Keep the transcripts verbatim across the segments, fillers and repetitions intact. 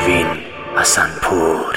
پروین حسن‌پور.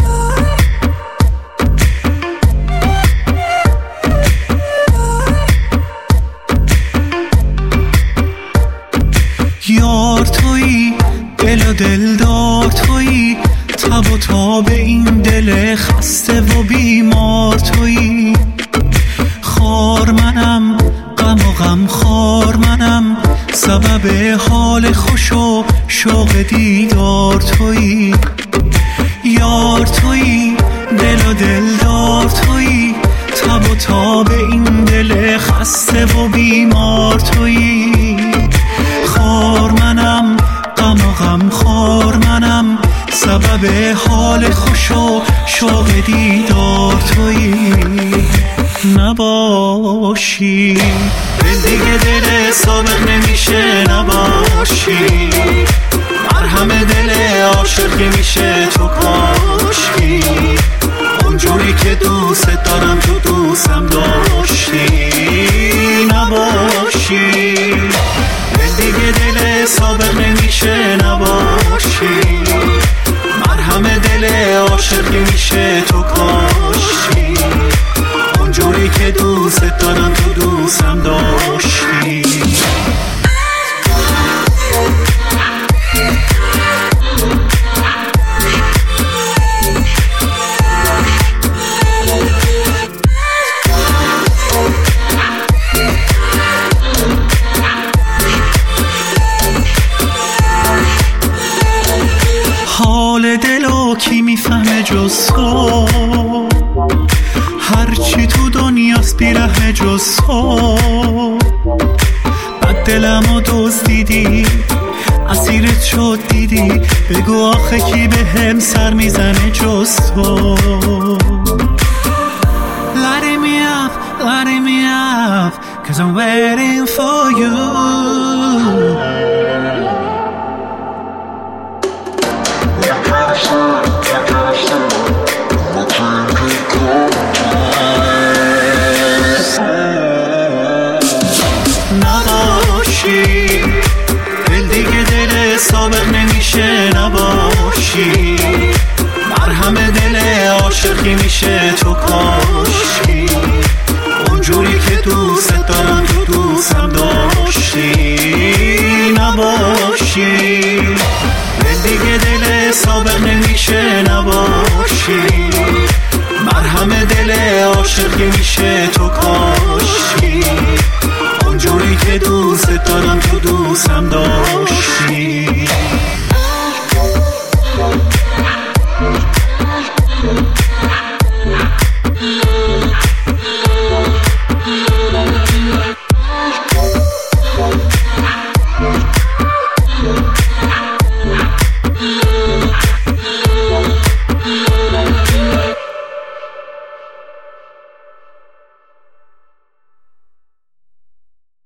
یار تویی، دل و دلدار تویی، تب و تاب این دل خسته و بیمار تویی. خار منم، غم و غم خار منم، سبب حال خوش و شوق دیدار تویی. یار تویی، دل و دلدار تویی، تب و تاب این دل خسته و بیمار تویی. خار منم، غم و غم خار منم، سبب حال خوش و شوق دیدار تویی. نباشی دل دیگه دل سابق نمیشه، نباشی مرهم دل عاشق که میشه تو کاشکی. اونجوری که دوست دارم تو دوستم داشتی. نباشی دل دیگه دل سابق نمیشه، نباشی مرهم دل عاشق که میشه تو کاشکی. اونجوری که دوست دارم تو دوستم داشتی. حال دلو کی میفهمه جز تو، هرچی تو دنیاست بیرحمه جز تو. بد دلمو دزدیدی، اسیرت شد دیدی، بگو آخه کی به هم سر میزنه جز تو. Lighting me up, lighting me up, cause I'm waiting for you. نباشی دل دیگه دل سابق نمیشه، نباشی مرهم دل عاشقی میشه تو کاشکی. اونجوری که دوست دارم تو دوستم داشتی. نباشی دل دیگه دل سابق نمیشه، نباشی مرهم دل عاشقی میشه تو کاشکی.